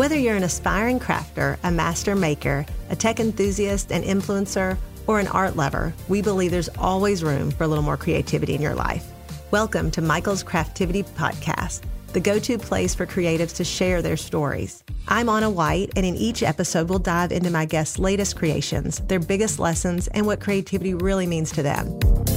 Whether you're an aspiring crafter, a master maker, a tech enthusiast, an influencer, or an art lover, we believe there's always room for a little more creativity in your life. Welcome to Michael's Craftivity Podcast, the go-to place for creatives to share their stories. I'm Anna White, and in each episode, we'll dive into my guests' latest creations, their biggest lessons, and what creativity really means to them.